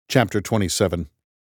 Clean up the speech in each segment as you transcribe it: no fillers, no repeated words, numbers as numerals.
Chapter 27.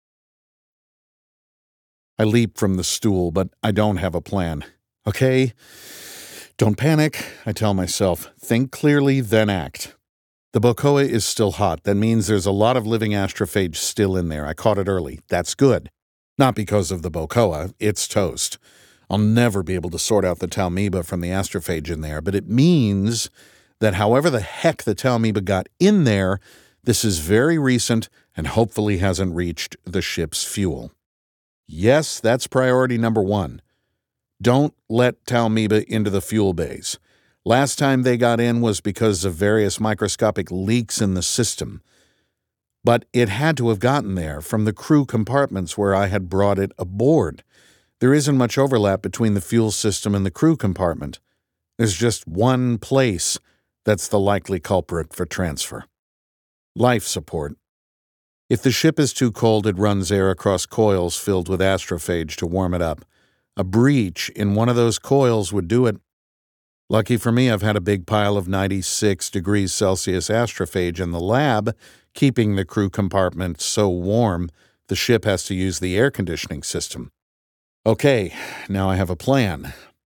I leap from the stool, but I don't have a plan. Okay? Don't panic, I tell myself. Think clearly, then act. The Bocoa is still hot. That means there's a lot of living astrophage still in there. I caught it early. That's good. Not because of the Bocoa. It's toast. I'll never be able to sort out the Talmiba from the astrophage in there, but it means that however the heck the Talmiba got in there, this is very recent and hopefully hasn't reached the ship's fuel. Yes, that's priority number one. Don't let Talmiba into the fuel bays. Last time they got in was because of various microscopic leaks in the system. But it had to have gotten there from the crew compartments where I had brought it aboard. There isn't much overlap between the fuel system and the crew compartment. There's just one place that's the likely culprit for transfer. Life support. If the ship is too cold, it runs air across coils filled with astrophage to warm it up. A breach in one of those coils would do it. Lucky for me, I've had a big pile of 96 degrees Celsius astrophage in the lab, keeping the crew compartment so warm the ship has to use the air conditioning system. Okay, now I have a plan.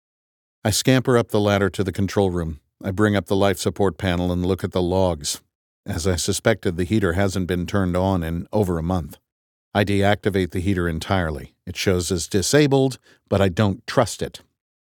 I scamper up the ladder to the control room. I bring up the life support panel and look at the logs. As I suspected, the heater hasn't been turned on in over a month. I deactivate the heater entirely. It shows as disabled, but I don't trust it.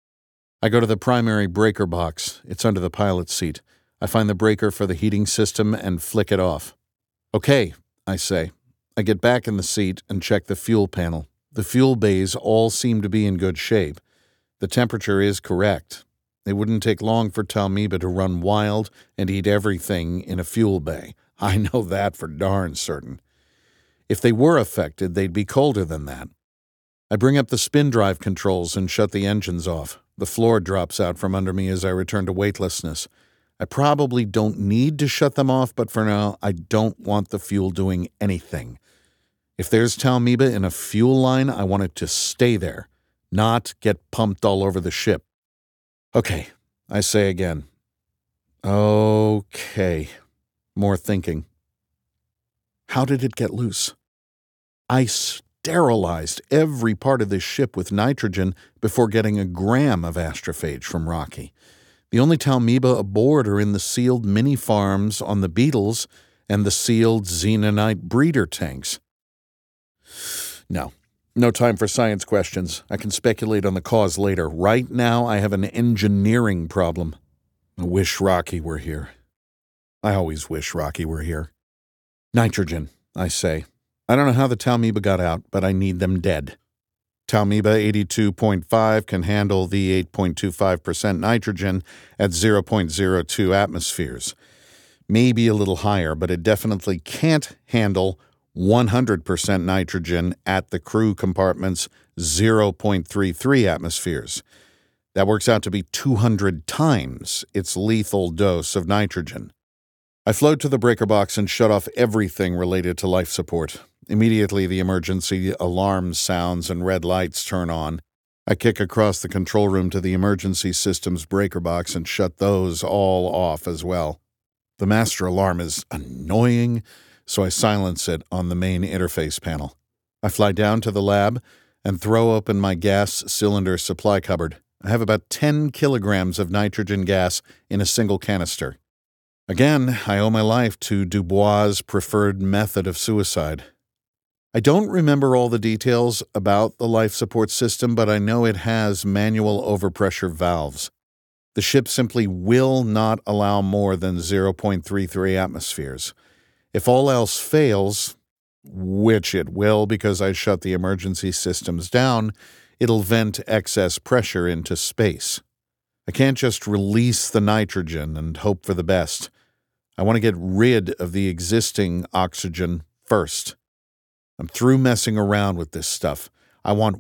I go to the primary breaker box. It's under the pilot's seat. I find the breaker for the heating system and flick it off. Okay, I say. I get back in the seat and check the fuel panel. The fuel bays all seem to be in good shape. The temperature is correct. It wouldn't take long for Talmiba to run wild and eat everything in a fuel bay. I know that for darn certain. If they were affected, they'd be colder than that. I bring up the spin drive controls and shut the engines off. The floor drops out from under me as I return to weightlessness. I probably don't need to shut them off, but for now, I don't want the fuel doing anything. If there's Talmiba in a fuel line, I want it to stay there, not get pumped all over the ship. Okay, I say again. Okay. More thinking. How did it get loose? I sterilized every part of this ship with nitrogen before getting a gram of astrophage from Rocky. The only Talmiba aboard are in the sealed mini farms on the Beetles and the sealed xenonite breeder tanks. No time for science questions. I can speculate on the cause later. Right now, I have an engineering problem. I wish Rocky were here. I always wish Rocky were here. Nitrogen, I say. I don't know how the Talmiba got out, but I need them dead. Talmiba 82.5 can handle the 8.25% nitrogen at 0.02 atmospheres. Maybe a little higher, but it definitely can't handle 100% nitrogen at the crew compartment's 0.33 atmospheres. That works out to be 200 times its lethal dose of nitrogen. I float to the breaker box and shut off everything related to life support. Immediately, the emergency alarm sounds and red lights turn on. I kick across the control room to the emergency systems breaker box and shut those all off as well. The master alarm is annoying, so I silence it on the main interface panel. I fly down to the lab and throw open my gas cylinder supply cupboard. I have about 10 kilograms of nitrogen gas in a single canister. Again, I owe my life to Dubois' preferred method of suicide. I don't remember all the details about the life support system, but I know it has manual overpressure valves. The ship simply will not allow more than 0.33 atmospheres. If all else fails, which it will because I shut the emergency systems down, it'll vent excess pressure into space. I can't just release the nitrogen and hope for the best. I want to get rid of the existing oxygen first. I'm through messing around with this stuff. I want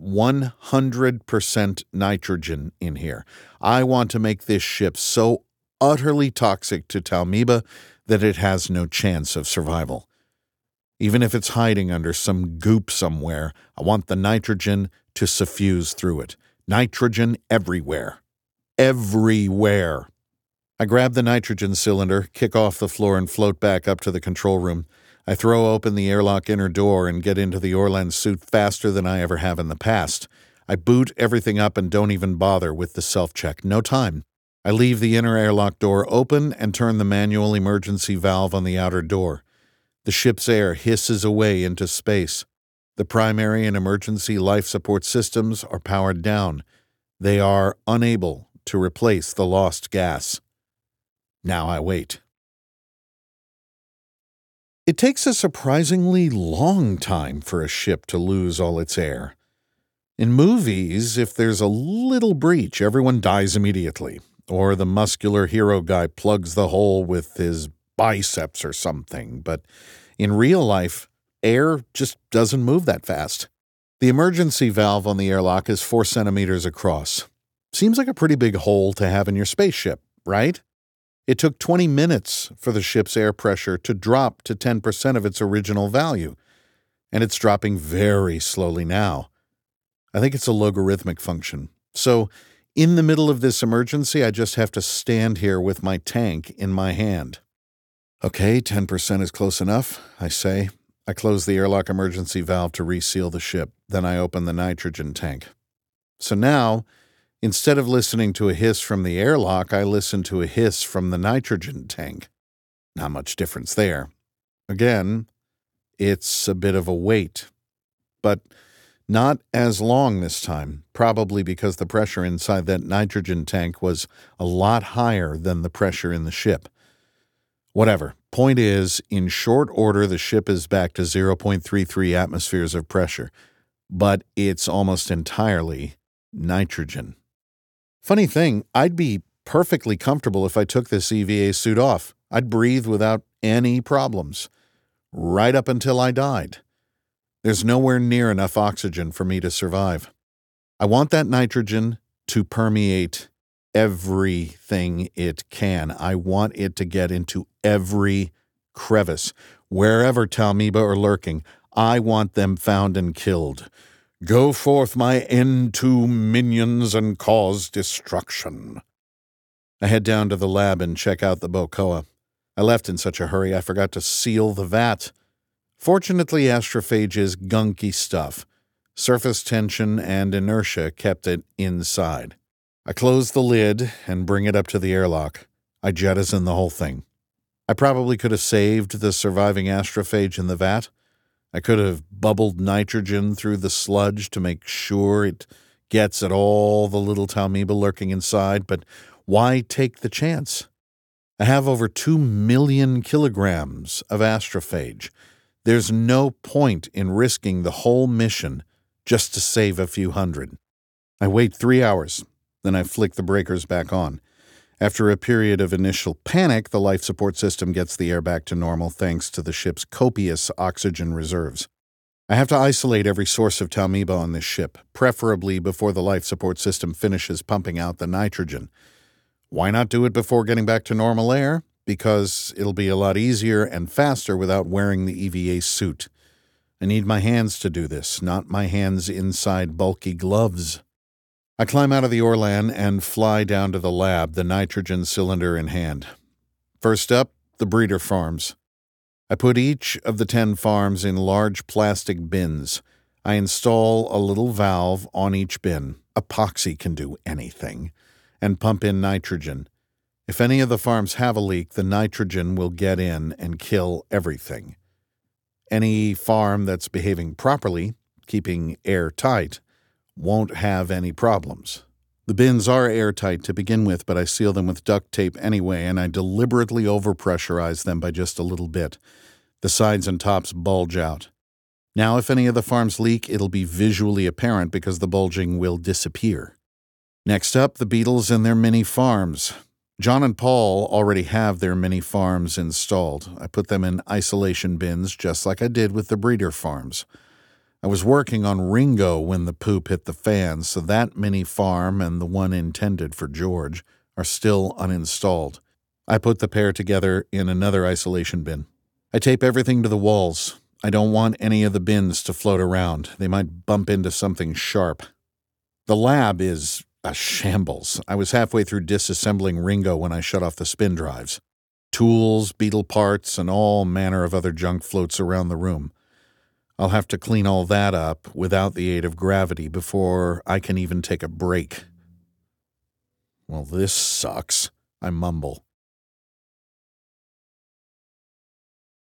100% nitrogen in here. I want to make this ship so utterly toxic to Talmiba that it has no chance of survival. Even if it's hiding under some goop somewhere, I want the nitrogen to suffuse through it. Nitrogen everywhere. Everywhere. I grab the nitrogen cylinder, kick off the floor, and float back up to the control room. I throw open the airlock inner door and get into the Orlan suit faster than I ever have in the past. I boot everything up and don't even bother with the self-check. No time. I leave the inner airlock door open and turn the manual emergency valve on the outer door. The ship's air hisses away into space. The primary and emergency life support systems are powered down. They are unable to replace the lost gas. Now I wait. It takes a surprisingly long time for a ship to lose all its air. In movies, if there's a little breach, everyone dies immediately, or the muscular hero guy plugs the hole with his biceps or something. But in real life, air just doesn't move that fast. The emergency valve on the airlock is 4 centimeters across. Seems like a pretty big hole to have in your spaceship, right? It took 20 minutes for the ship's air pressure to drop to 10% of its original value, and it's dropping very slowly now. I think it's a logarithmic function. So, in the middle of this emergency, I just have to stand here with my tank in my hand. Okay, 10% is close enough, I say. I close the airlock emergency valve to reseal the ship. Then I open the nitrogen tank. So now, instead of listening to a hiss from the airlock, I listen to a hiss from the nitrogen tank. Not much difference there. Again, it's a bit of a wait. But not as long this time, probably because the pressure inside that nitrogen tank was a lot higher than the pressure in the ship. Whatever. Point is, in short order, the ship is back to 0.33 atmospheres of pressure. But it's almost entirely nitrogen. Funny thing, I'd be perfectly comfortable if I took this EVA suit off. I'd breathe without any problems. Right up until I died. There's nowhere near enough oxygen for me to survive. I want that nitrogen to permeate everything it can. I want it to get into every crevice. Wherever Talmiba are lurking, I want them found and killed. Go forth, my N2 minions, and cause destruction. I head down to the lab and check out the Bocoa. I left in such a hurry I forgot to seal the vat. Fortunately, astrophage is gunky stuff. Surface tension and inertia kept it inside. I close the lid and bring it up to the airlock. I jettison the whole thing. I probably could have saved the surviving astrophage in the vat. I could have bubbled nitrogen through the sludge to make sure it gets at all the little Talmiba lurking inside, but why take the chance? I have over 2 million kilograms of astrophage. There's no point in risking the whole mission just to save a few hundred. I wait 3 hours, then I flick the breakers back on. After a period of initial panic, the life support system gets the air back to normal thanks to the ship's copious oxygen reserves. I have to isolate every source of Talmiba on this ship, preferably before the life support system finishes pumping out the nitrogen. Why not do it before getting back to normal air? Because it'll be a lot easier and faster without wearing the EVA suit. I need my hands to do this, not my hands inside bulky gloves. I climb out of the Orlan and fly down to the lab, the nitrogen cylinder in hand. First up, the breeder farms. I put each of the 10 farms in large plastic bins. I install a little valve on each bin. Epoxy can do anything. And pump in nitrogen. If any of the farms have a leak, the nitrogen will get in and kill everything. Any farm that's behaving properly, keeping air tight, won't have any problems. The bins are airtight to begin with, but I seal them with duct tape anyway, and I deliberately overpressurize them by just a little bit. The sides and tops bulge out. Now, if any of the farms leak, it'll be visually apparent because the bulging will disappear. Next up, the beetles and their mini farms. John and Paul already have their mini farms installed. I put them in isolation bins just like I did with the breeder farms. I was working on Ringo when the poop hit the fan, so that mini farm and the one intended for George are still uninstalled. I put the pair together in another isolation bin. I tape everything to the walls. I don't want any of the bins to float around. They might bump into something sharp. The lab is a shambles. I was halfway through disassembling Ringo when I shut off the spin drives. Tools, beetle parts, and all manner of other junk floats around the room. I'll have to clean all that up without the aid of gravity before I can even take a break. Well, this sucks, I mumble.